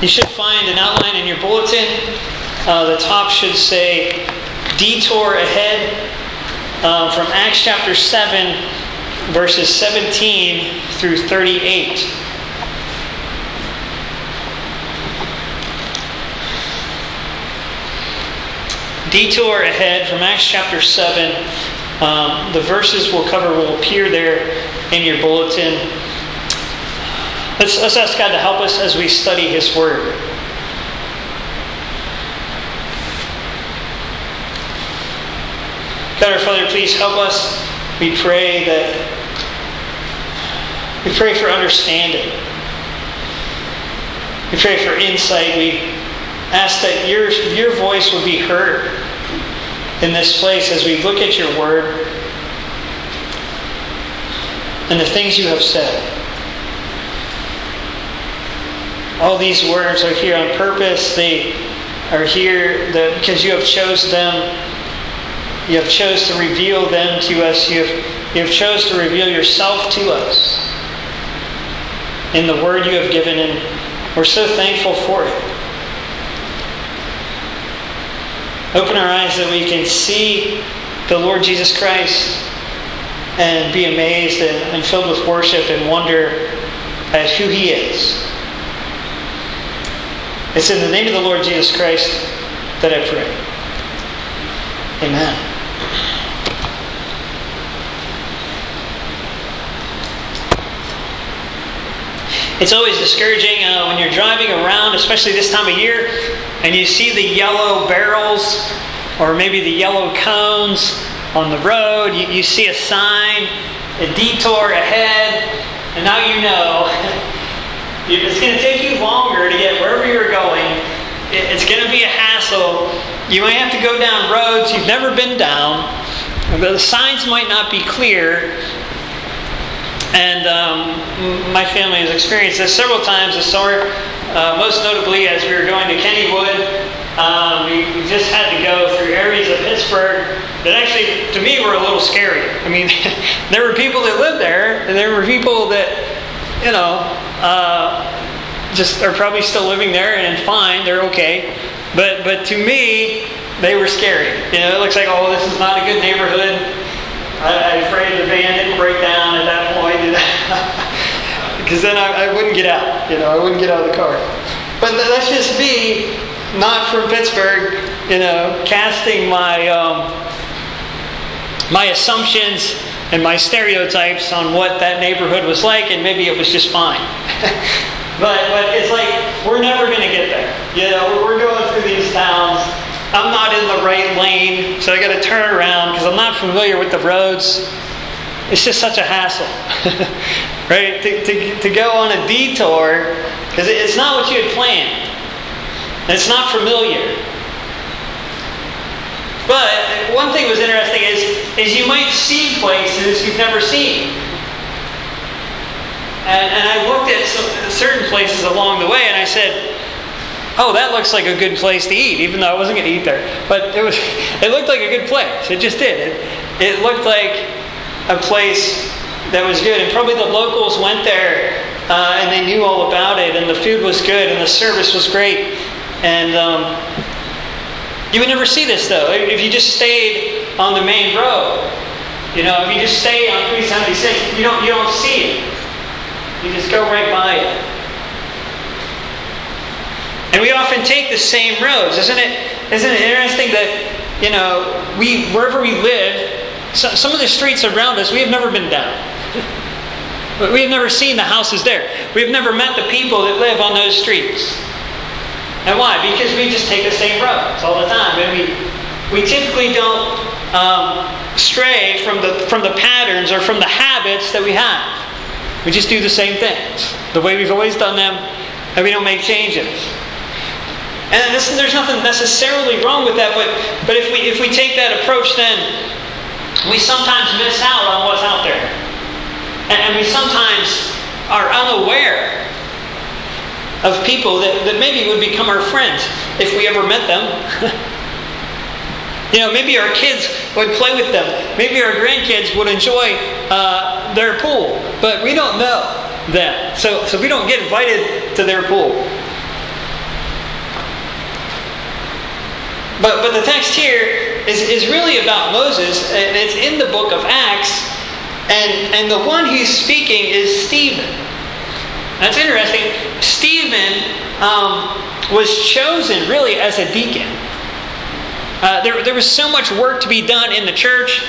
You should find an outline in your bulletin. The top should say Detour Ahead from Acts chapter 7, verses 17 through 38. Detour Ahead from Acts chapter 7. The verses we'll cover will appear there in your bulletin. Let's ask God to help us as we study His Word. God our Father, please help us. We pray for understanding. We pray for insight. We ask that your voice would be heard in this place as we look at your Word and the things you have said. All these words are here on purpose. They are here because you have chosen them. You have chosen to reveal them to us. You have chosen to reveal yourself to us in the Word you have given, and we're so thankful for it. Open our eyes that we can see the Lord Jesus Christ and be amazed and filled with worship and wonder at who He is. It's in the name of the Lord Jesus Christ that I pray. Amen. It's always discouraging when you're driving around, especially this time of year, and you see the yellow barrels or maybe the yellow cones on the road. You see a sign, a detour ahead, and now you know it's going to take you longer to get wherever you're going. It's going to be a hassle. You might have to go down roads you've never been down. The signs might not be clear. And my family has experienced this several times this summer. Most notably as we were going to Kennywood. We just had to go through areas of Pittsburgh that actually, to me, were a little scary. I mean, there were people that lived there, and there were people that, just are probably still living there and fine, they're okay. But to me, they were scary. It looks like, this is not a good neighborhood. I'm afraid the van didn't break down at that point. Because then I wouldn't get out. I wouldn't get out of the car. But that's just me, not from Pittsburgh, casting my my assumptions and my stereotypes on what that neighborhood was like, and maybe it was just fine. But it's like, we're never going to get there. We're going through these towns. I'm not in the right lane, so I got to turn around because I'm not familiar with the roads. It's just such a hassle, right? To go on a detour, because it's not what you had planned. And it's not familiar. But one thing that was interesting is you might see places you've never seen. And I looked at certain places along the way, and I said, that looks like a good place to eat, even though I wasn't going to eat there. But it looked like a good place. It just did. It looked like a place that was good. And probably the locals went there, and they knew all about it, and the food was good, and the service was great. And you would never see this, though, if you just stayed on the main road. If you just stay on 376, you don't see it. You just go right by it. And we often take the same roads. Isn't it interesting that, wherever we live, some of the streets around us, we have never been down. We have never seen the houses there. We have never met the people that live on those streets. And why? Because we just take the same roads all the time. And we typically don't stray from the patterns or from the habits that we have. We just do the same things, the way we've always done them, and we don't make changes. And there's nothing necessarily wrong with that, but if we take that approach, then we sometimes miss out on what's out there. And we sometimes are unaware of people that maybe would become our friends if we ever met them. Maybe our kids would play with them. Maybe our grandkids would enjoy their pool. But we don't know them. So we don't get invited to their pool. But the text here is really about Moses, and it's in the book of Acts, and the one who's speaking is Stephen. That's interesting. Stephen was chosen really as a deacon. There was so much work to be done in the church.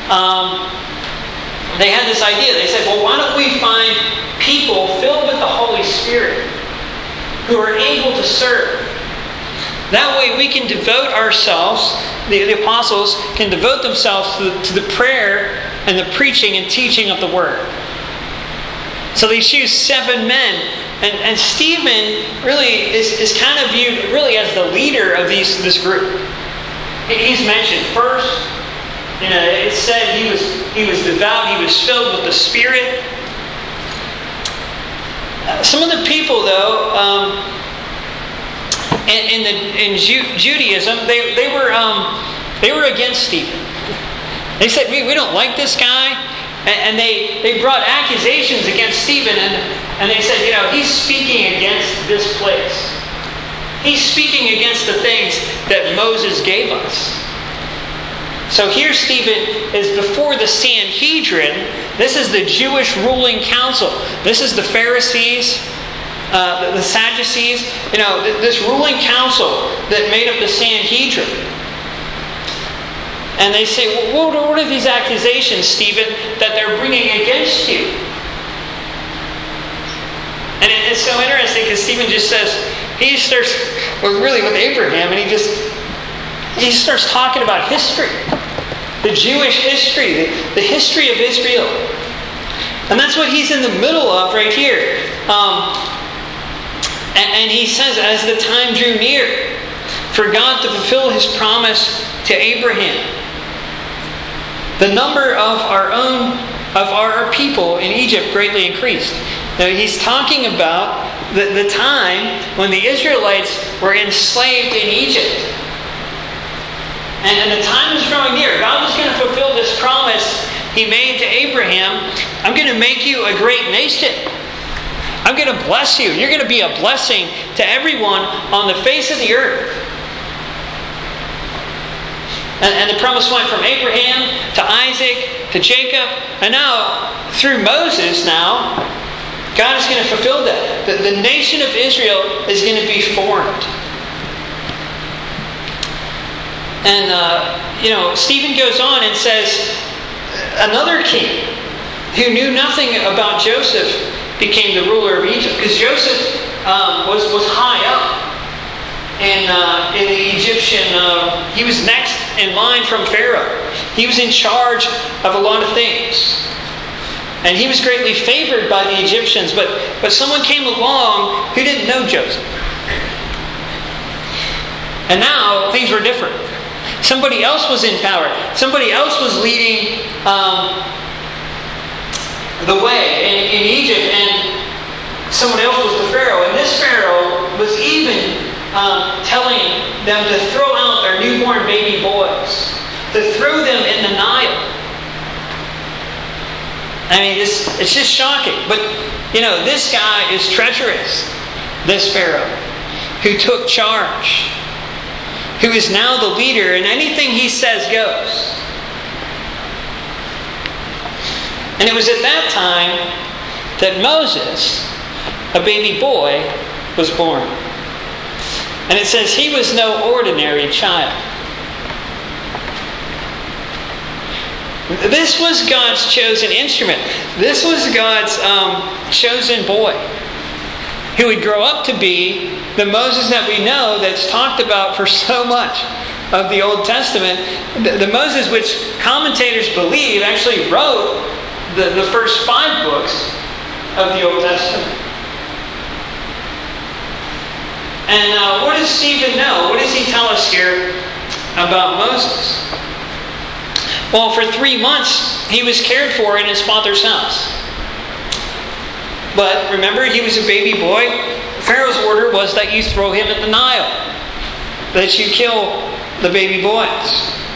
They had this idea. They said, well, why don't we find people filled with the Holy Spirit who are able to serve? That way we can devote ourselves, the apostles can devote themselves to the prayer and the preaching and teaching of the Word. So they choose 7 men. And Stephen really is kind of viewed really as the leader of this group. He's mentioned first. It said he was devout, he was filled with the Spirit. Some of the people, though, in Judaism, they were against Stephen. They said, we don't like this guy. And they brought accusations against Stephen, and they said, he's speaking against this place. He's speaking against the things that Moses gave us. So here Stephen is before the Sanhedrin. This is the Jewish ruling council. This is the Pharisees, the Sadducees. This ruling council that made up the Sanhedrin. And they say, well, what are these accusations, Stephen, that they're bringing against you? And it's so interesting because Stephen just says, he starts with Abraham, and he starts talking about history. The Jewish history, the history of Israel. And that's what he's in the middle of right here. And he says, as the time drew near, for God to fulfill His promise to Abraham, the number of our people in Egypt greatly increased. Now he's talking about the time when the Israelites were enslaved in Egypt. And the time is drawing near. God was going to fulfill this promise He made to Abraham. I'm going to make you a great nation. I'm going to bless you. You're going to be a blessing to everyone on the face of the earth. And the promise went from Abraham to Isaac to Jacob. And now, through Moses now, God is going to fulfill that. The nation of Israel is going to be formed. And, Stephen goes on and says, another king who knew nothing about Joseph became the ruler of Egypt. Because Joseph was high up in the Egyptian, he was next in line from Pharaoh. He was in charge of a lot of things. And he was greatly favored by the Egyptians. But someone came along who didn't know Joseph. And now things were different. Somebody else was in power. Somebody else was leading the way in Egypt. And someone else was the Pharaoh. And this Pharaoh was even telling them to throw out their newborn baby boys, to throw them in the Nile. I mean, it's just shocking. But, this guy is treacherous, this Pharaoh, who took charge, who is now the leader, and anything he says goes. And it was at that time that Moses, a baby boy, was born. And it says he was no ordinary child. This was God's chosen instrument. This was God's chosen boy who would grow up to be the Moses that we know that's talked about for so much of the Old Testament. The Moses which commentators believe actually wrote the first 5 books of the Old Testament. And what does Stephen know? What does he tell us here about Moses? Well, for 3 months, he was cared for in his father's house. But remember, he was a baby boy. Pharaoh's order was that you throw him in the Nile, that you kill the baby boys.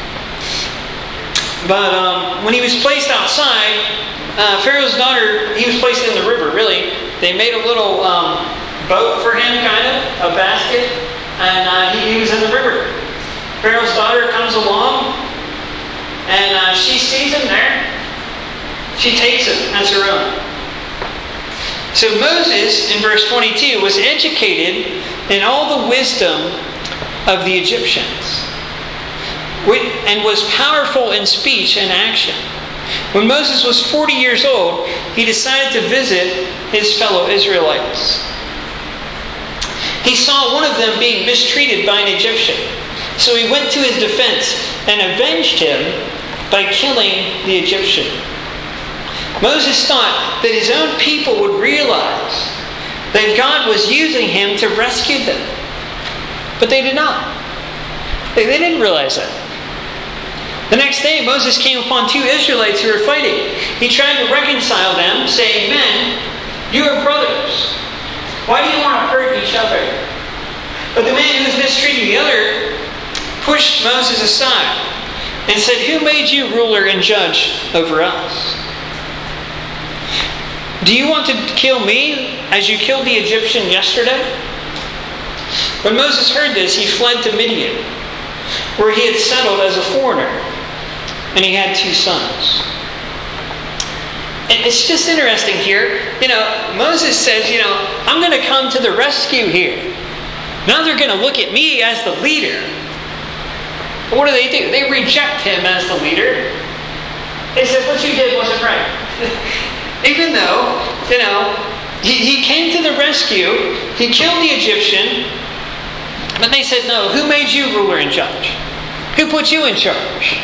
But when he was placed outside, Pharaoh's daughter, he was placed in the river, really. They made a little boat for him, kind of, a basket, and he was in the river. Pharaoh's daughter comes along, and she sees him there. She takes him as her own. So Moses, in verse 22, was educated in all the wisdom of the Egyptians, and was powerful in speech and action. When Moses was 40 years old, he decided to visit his fellow Israelites. He saw one of them being mistreated by an Egyptian. So he went to his defense and avenged him by killing the Egyptian. Moses thought that his own people would realize that God was using him to rescue them. But they did not. They didn't realize that. The next day, Moses came upon two Israelites who were fighting. He tried to reconcile them, saying, "Men, you are brothers. Why do you want to hurt each other?" But the man who was mistreating the other pushed Moses aside and said, "Who made you ruler and judge over us? Do you want to kill me as you killed the Egyptian yesterday?" When Moses heard this, he fled to Midian, where he had settled as a foreigner, and he had 2 sons. And it's just interesting here. Moses says, I'm going to come to the rescue here. Now they're going to look at me as the leader. But what do? They reject him as the leader. They said, what you did wasn't right. Even though, he came to the rescue, he killed the Egyptian, but they said, no, who made you ruler and judge? Who put you in charge?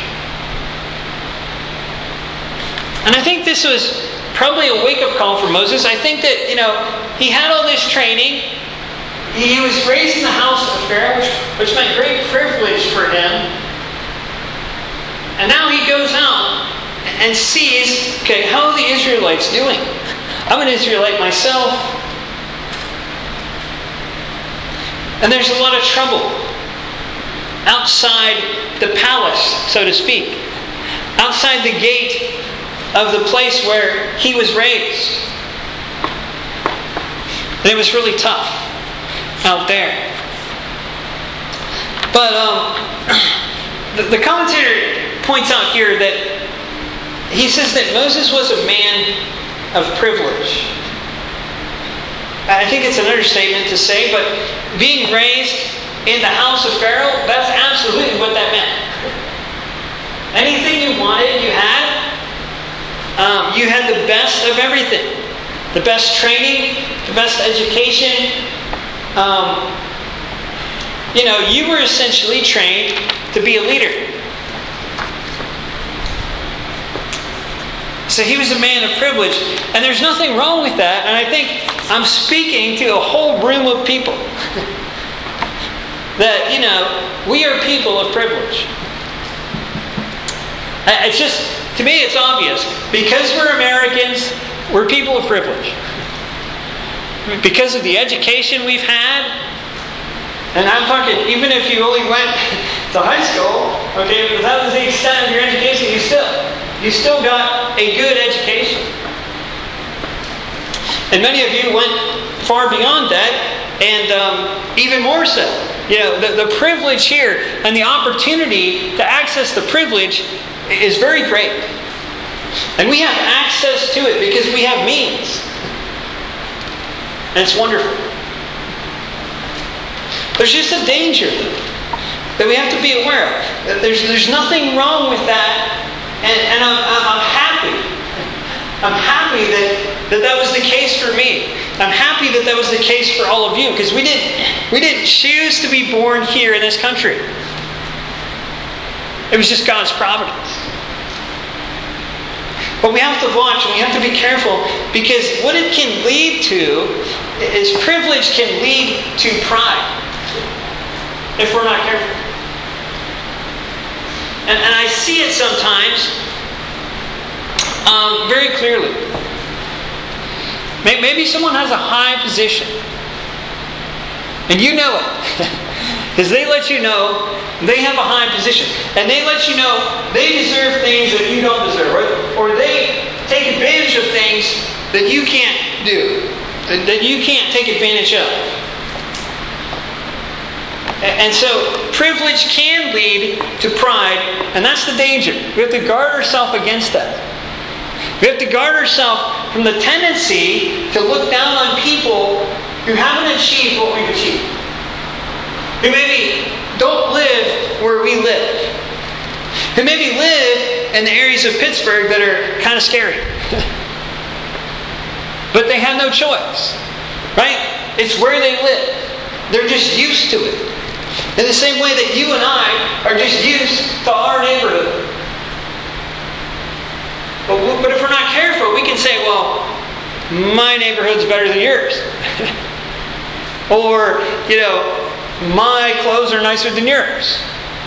And I think this was probably a wake-up call for Moses. I think that, he had all this training. He was raised in the house of Pharaoh, which meant great privilege for him. And now he goes out and sees, how are the Israelites doing? I'm an Israelite myself. And there's a lot of trouble outside the palace, so to speak. Outside the gate of the place where he was raised. And it was really tough out there. But the commentator points out here that he says that Moses was a man of privilege. I think it's an understatement to say, but being raised in the house of Pharaoh, that's absolutely what that meant. Anything you wanted, you had. You had the best of everything. The best training, the best education. You were essentially trained to be a leader. So he was a man of privilege. And there's nothing wrong with that. And I think I'm speaking to a whole room of people. That, we are people of privilege. It's just, to me, it's obvious. Because we're Americans, we're people of privilege. Because of the education we've had, and I'm talking, even if you only went to high school, if that was the extent of your education, you still got a good education. And many of you went far beyond that, and even more so. The privilege here and the opportunity to access the privilege is very great. And we have access to it because we have means. And it's wonderful. There's just a danger that we have to be aware of. There's nothing wrong with that. And I'm happy. I'm happy that was the case for me. I'm happy that was the case for all of you, because we didn't choose to be born here in this country. It was just God's providence. But we have to watch and we have to be careful, because what it can lead to is privilege can lead to pride if we're not careful. And I see it sometimes very clearly. Maybe someone has a high position and you know it because they let you know they have a high position, and they let you know they deserve things that you don't deserve, or they take advantage of things that you can't do, that you can't take advantage of. And so privilege can lead to pride, and that's the danger. We have to guard ourselves against that. We have to guard ourselves from the tendency to look down on people who haven't achieved what we've achieved. Who maybe don't live where we live. Who maybe live in the areas of Pittsburgh that are kind of scary. But they have no choice. Right? It's where they live. They're just used to it. In the same way that you and I are just used to our neighborhood. But if we're not careful, we can say, well, my neighborhood's better than yours. Or, my clothes are nicer than yours.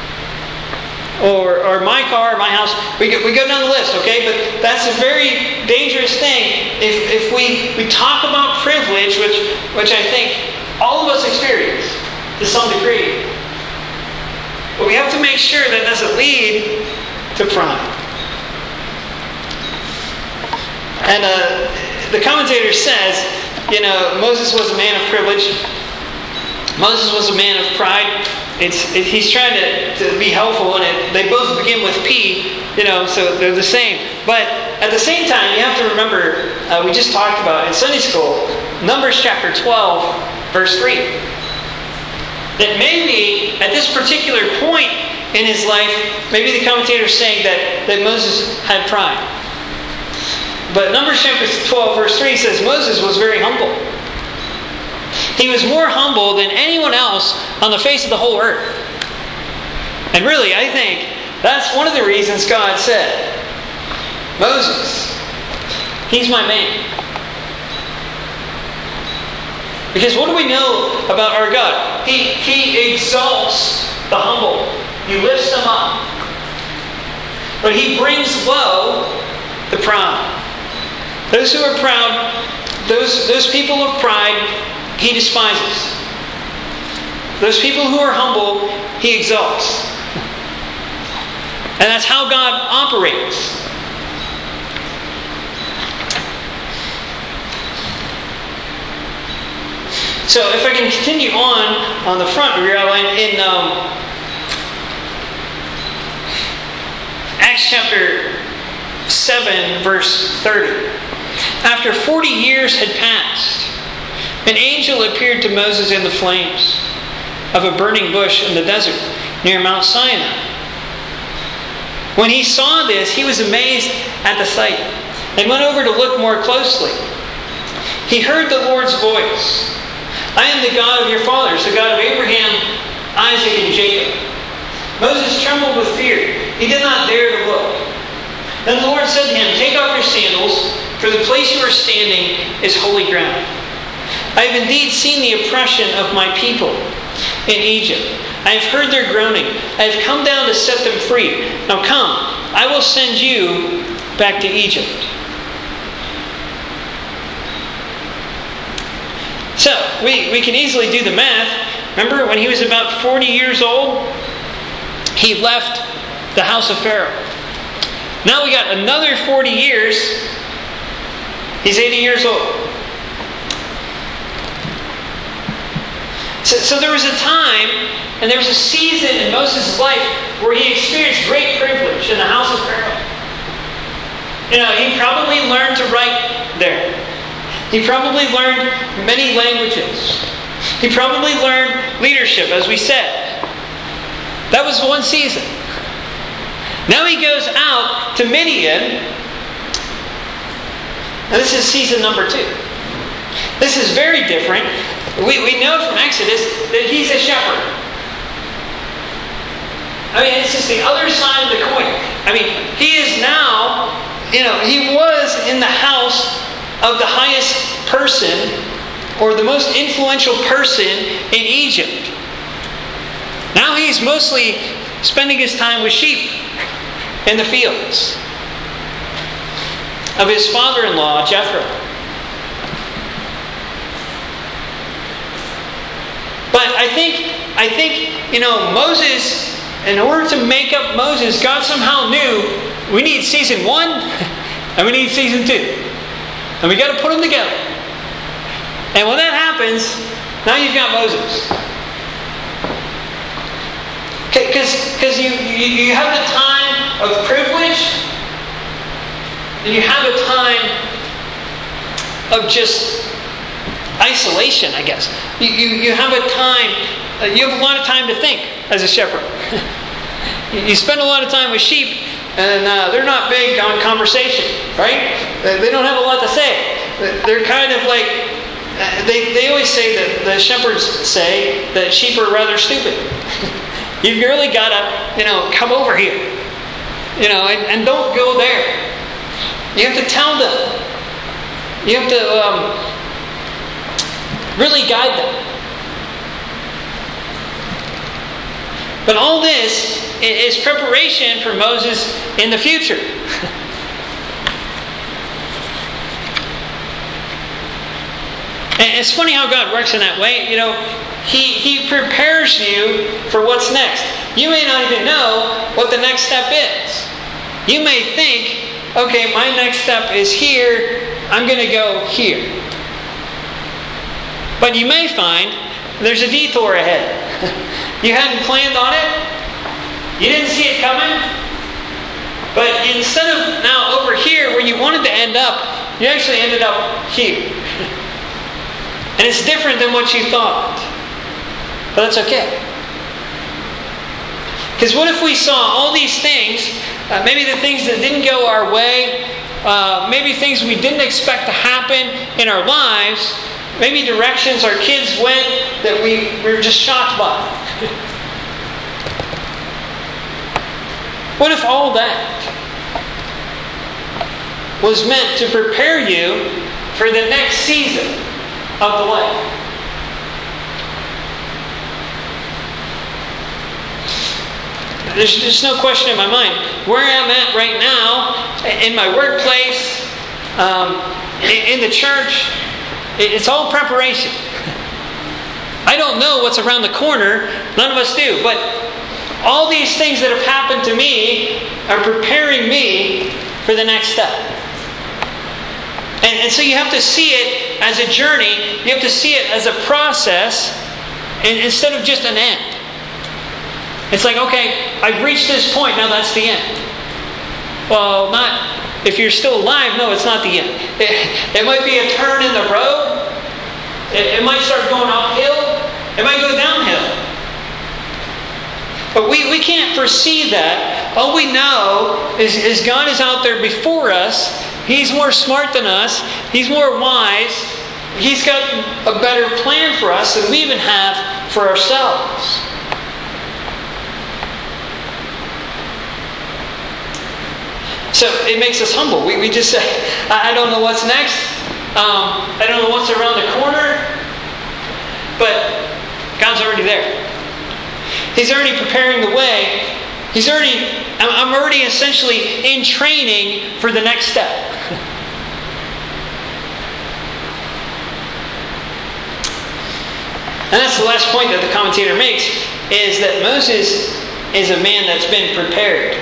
Or my car, my house. We go down the list, okay? But that's a very dangerous thing if we talk about privilege, which I think all of us experience to some degree. But we have to make sure that doesn't lead to pride. And the commentator says, Moses was a man of privilege. Moses was a man of pride. He's trying to be helpful, and they both begin with P, so they're the same. But at the same time, you have to remember, we just talked about in Sunday school, Numbers chapter 12, verse 3. That maybe at this particular point in his life, maybe the commentator is saying that Moses had pride. But Numbers chapter 12, verse 3 says Moses was very humble. He was more humble than anyone else on the face of the whole earth. And really, I think that's one of the reasons God said, Moses, he's my man. Because what do we know about our God? He exalts the humble. He lifts them up. But He brings low the proud. Those who are proud, those people of pride, He despises. Those people who are humble, He exalts. And that's how God operates. So if I can continue on the front of your outline, in Acts chapter 7, verse 30. After 40 years had passed, an angel appeared to Moses in the flames of a burning bush in the desert near Mount Sinai. When he saw this, he was amazed at the sight and went over to look more closely. He heard the Lord's voice. I am the God of your fathers, the God of Abraham, Isaac, and Jacob. Moses trembled with fear. He did not dare to look. Then the Lord said to him, take off your sandals, for the place you are standing is holy ground. I have indeed seen the oppression of my people in Egypt. I have heard their groaning. I have come down to set them free. Now come, I will send you back to Egypt. So, we can easily do the math. Remember, when he was about 40 years old, he left the house of Pharaoh. Now we got another 40 years. He's 80 years old. So there was a time, and there was a season in Moses' life where he experienced great privilege in the house of Pharaoh. He probably learned to write there. He probably learned many languages. He probably learned leadership, as we said. That was one season. Now he goes out to Midian. And this is season number 2. This is very different. We know from Exodus that he's a shepherd. It's just the other side of the coin. He is now, he was in the house of the highest person or the most influential person in Egypt. Now he's mostly spending his time with sheep in the fields of his father-in-law, Jethro. But I think, Moses, in order to make up Moses, God somehow knew we need season 1 and we need season 2. And we got to put them together. And when that happens, now you've got Moses. Because you have the time of privilege, and you have a time of just isolation, I guess. You have a time, you have a lot of time to think as a shepherd. You spend a lot of time with sheep, and they're not big on conversation, right? They don't have a lot to say. They're kind of like, they always say that the shepherds say that sheep are rather stupid. You've really got to, come over here, and don't go there. You have to tell them. You have to really guide them. But all this is preparation for Moses in the future. And it's funny how God works in that way. He prepares you for what's next. You may not even know what the next step is. You may think, okay, my next step is here. I'm going to go here. But you may find there's a detour ahead. You hadn't planned on it. You didn't see it coming. But instead of now over here where you wanted to end up, you actually ended up here. And it's different than what you thought. But that's okay. Because what if we saw all these things, maybe the things that didn't go our way, maybe things we didn't expect to happen in our lives, maybe directions our kids went that we were just shocked by. What if all that was meant to prepare you for the next season of the life? There's no question in my mind. Where I'm at right now, in my workplace, in the church, it's all preparation. I don't know what's around the corner. None of us do. But all these things that have happened to me are preparing me for the next step. And so you have to see it as a journey. You have to see it as a process instead of just an end. It's like, okay, I've reached this point. Now that's the end. Well, not if you're still alive. No, it's not the end. It might be a turn in the road. It might start going uphill. It might go downhill. But we can't foresee that. All we know is God is out there before us. He's more smart than us. He's more wise. He's got a better plan for us than we even have for ourselves. So it makes us humble. We just say, I don't know what's next. I don't know what's around the corner. But God's already there. He's already preparing the way. I'm already essentially in training for the next step. And that's the last point that the commentator makes, is that Moses is a man that's been prepared.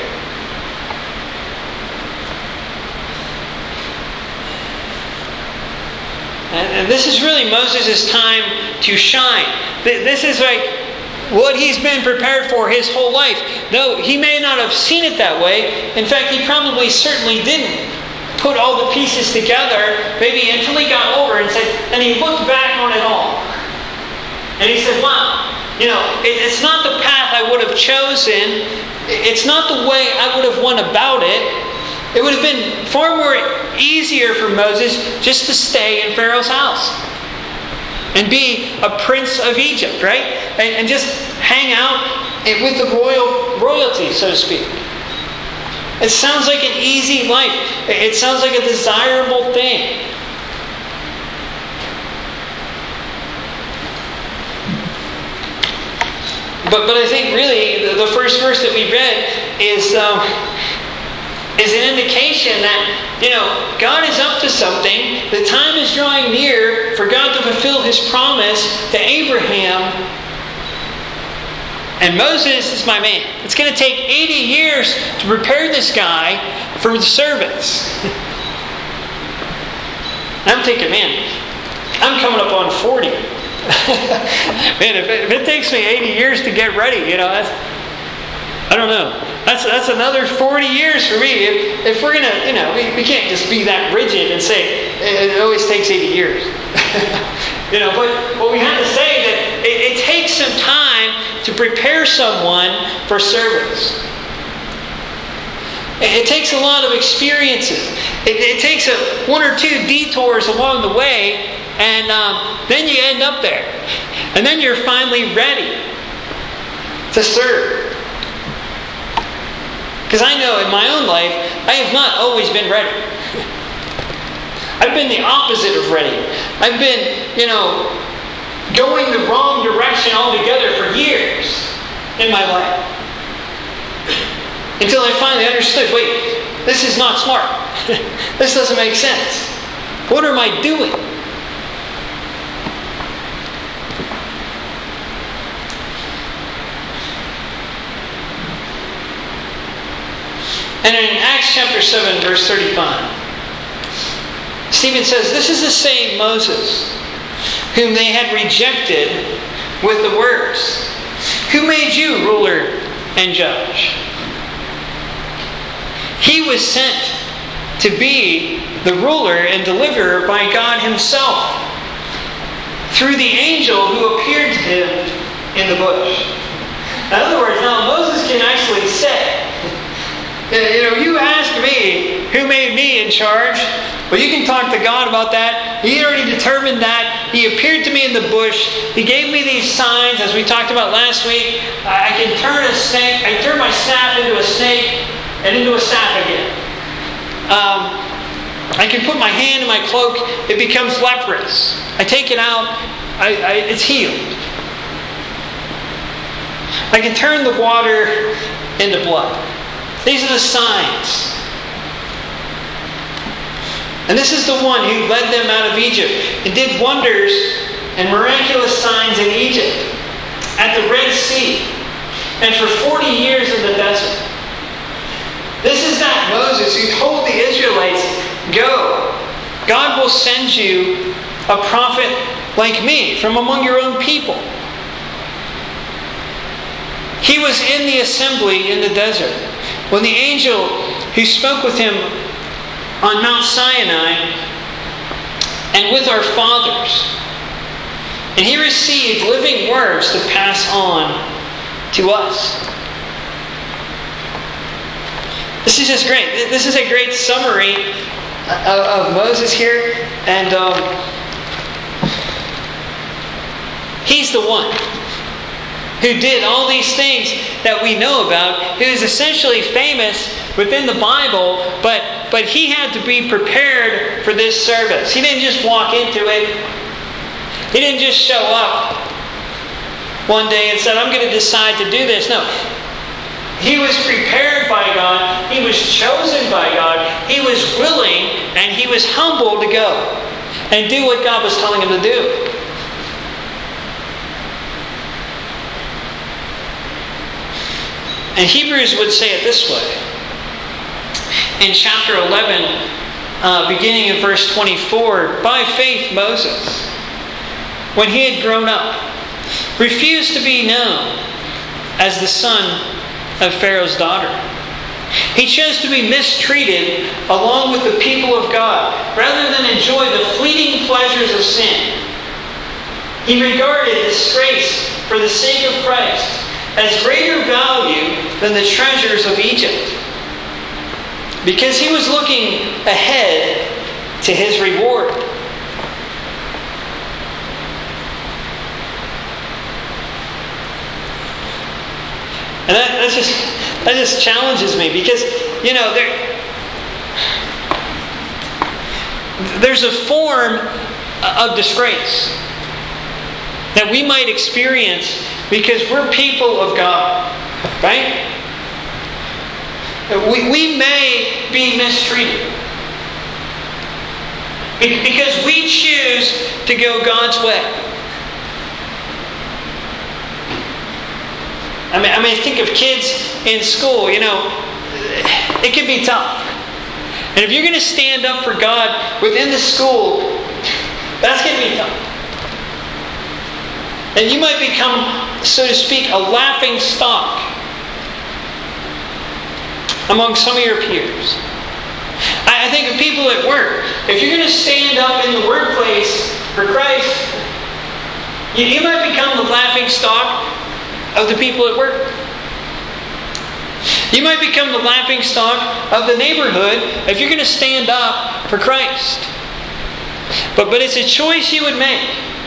And this is really Moses' time to shine. This is like what he's been prepared for his whole life. No, he may not have seen it that way. In fact, he probably certainly didn't put all the pieces together, maybe until he got older and he looked back on it all. And he said, wow, it's not the path I would have chosen. It's not the way I would have went about it. It would have been far more easier for Moses just to stay in Pharaoh's house and be a prince of Egypt, right? And just hang out with the royalty, so to speak. It sounds like an easy life. It sounds like a desirable thing. But I think really the first verse that we read is an indication that, God is up to something. The time is drawing near for God to fulfill His promise to Abraham. And Moses is my man. It's going to take 80 years to prepare this guy for the service. I'm thinking, man, I'm coming up on 40. Man, if it takes me 80 years to get ready, I don't know. That's another 40 years for me. If we're going to, we can't just be that rigid and say it always takes 80 years. But we have to say that it takes some time to prepare someone for service. It takes a lot of experiences. It takes one or two detours along the way, and then you end up there. And then you're finally ready to serve. Because I know in my own life, I have not always been ready. I've been the opposite of ready. I've been, going the wrong direction altogether for years in my life. Until I finally understood, wait, this is not smart. This doesn't make sense. What am I doing? And in Acts chapter 7, verse 35, Stephen says, "This is the same Moses, whom they had rejected with the words, 'Who made you ruler and judge?' He was sent to be the ruler and deliverer by God Himself through the angel who appeared to him in the bush." In other words, now Moses can actually say, you ask me, who made me in charge? Well, you can talk to God about that. He already determined that. He appeared to me in the bush. He gave me these signs, as we talked about last week. I can turn a snake. I turn my staff into a snake and into a staff again. I can put my hand in my cloak. It becomes leprous. I take it out. It's healed. I can turn the water into blood. These are the signs. And this is the one who led them out of Egypt and did wonders and miraculous signs in Egypt, at the Red Sea, and for 40 years in the desert. This is that Moses who told the Israelites, "Go, God will send you a prophet like me from among your own people." He was in the assembly in the desert when the angel who spoke with him on Mount Sinai and with our fathers, and he received living words to pass on to us. This is just great. This is a great summary of Moses here, and he's the one who did all these things that we know about, who is essentially famous within the Bible, but he had to be prepared for this service. He didn't just walk into it. He didn't just show up one day and said, "I'm going to decide to do this." No. He was prepared by God. He was chosen by God. He was willing and he was humble to go and do what God was telling him to do. And Hebrews would say it this way. In chapter 11, beginning in verse 24, "By faith Moses, when he had grown up, refused to be known as the son of Pharaoh's daughter. He chose to be mistreated along with the people of God, rather than enjoy the fleeting pleasures of sin. He regarded disgrace for the sake of Christ as greater value than the treasures of Egypt, because he was looking ahead to his reward." And that just challenges me, because there's a form of disgrace that we might experience because we're people of God, right? We may be mistreated because we choose to go God's way. I mean, think of kids in school. It can be tough. And if you're going to stand up for God within the school, that's going to be tough. And you might become, so to speak, a laughing stock among some of your peers. I think of people at work. If you're going to stand up in the workplace for Christ, you might become the laughing stock of the people at work. You might become the laughing stock of the neighborhood if you're going to stand up for Christ. But it's a choice you would make.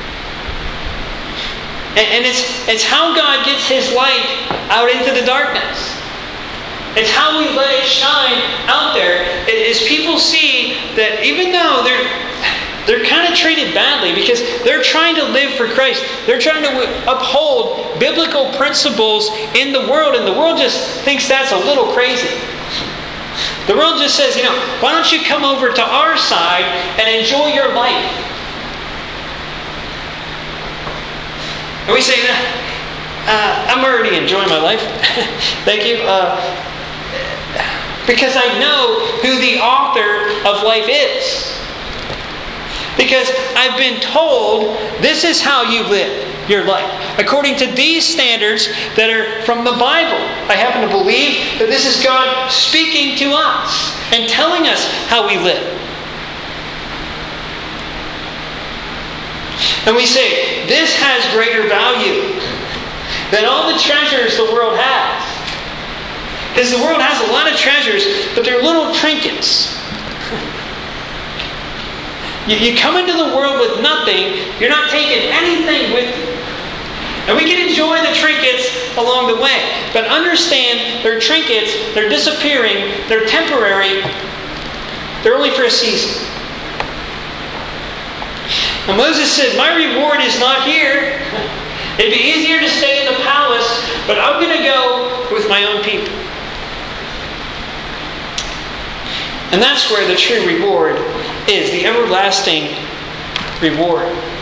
And it's how God gets His light out into the darkness. It's how we let it shine out there. As people see that even though they're kind of treated badly because they're trying to live for Christ. They're trying to uphold biblical principles in the world, and the world just thinks that's a little crazy. The world just says, why don't you come over to our side and enjoy your life? And we say, I'm already enjoying my life. Thank you. Because I know who the author of life is. Because I've been told this is how you live your life. According to these standards that are from the Bible. I happen to believe that this is God speaking to us and telling us how we live. And we say, this has greater value than all the treasures the world has. Because the world has a lot of treasures, but they're little trinkets. You come into the world with nothing, you're not taking anything with you. And we can enjoy the trinkets along the way. But understand, they're trinkets, they're disappearing, they're temporary, they're only for a season. And Moses said, my reward is not here. It'd be easier to stay in the palace, but I'm going to go with my own people. And that's where the true reward is, the everlasting reward.